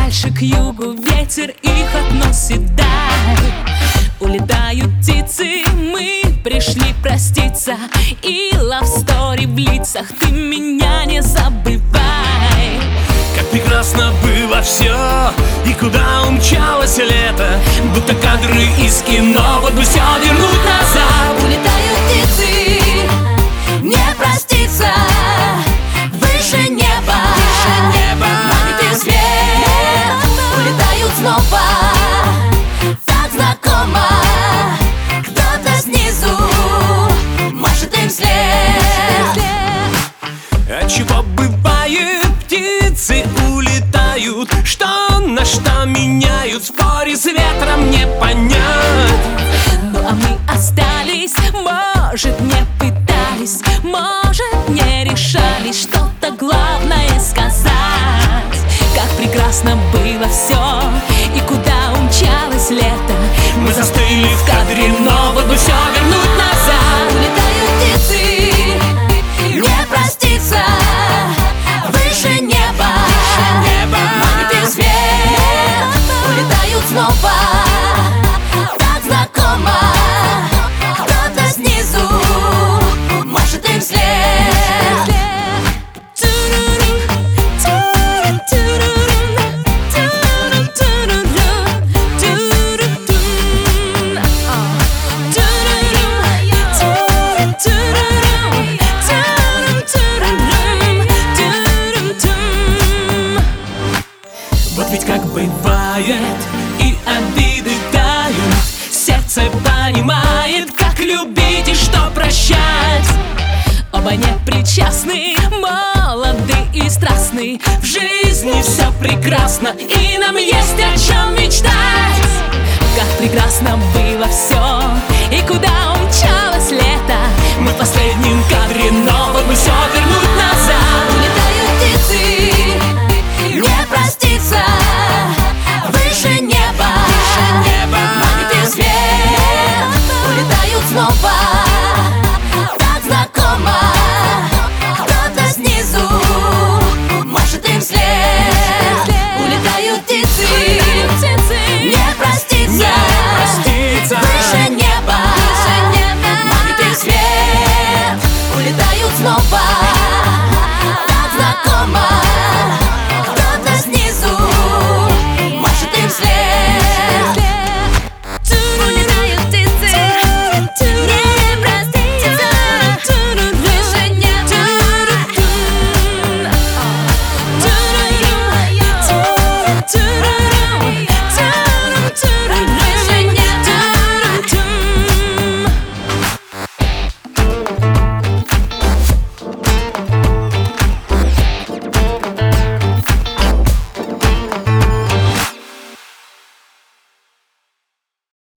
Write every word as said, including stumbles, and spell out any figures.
дальше к югу, ветер их относит даль. Улетают птицы, мы пришли проститься, и love story в лицах, ты меня не забывай. Как прекрасно было все, и куда умчалось лето, будто кадры из кино, вот бы все вернуть назад. Улетают птицы, не проститься, выше неба, Выше неба. магнитный свет. Улетают снова, так знакомо, кто-то снизу машет им вслед. Отчего бывает, птицы улетают, что на что меняют, в споре с ветром не понять. Ну а мы остались, может, не пытались, может, не решались что-то главное сказать. Как прекрасно было все, и куда умчалось лето, Мы застыли в кадре, но вот бы все вернуть назад. улетают птицы, не проститься, выше неба, Небо. магнитный свет. Улетают снова, так знакомо, кто-то снизу машет им вслед. Вот ведь как бывает, и обиды тают, сердце понимает, как любить и что прощать. Оба не причастны, молоды и страстны, В жизни все прекрасно, и нам есть о чем мечтать. как прекрасно было все, и куда умчалось лето. Мы в последнем кадре, но вот бы все вернуть назад.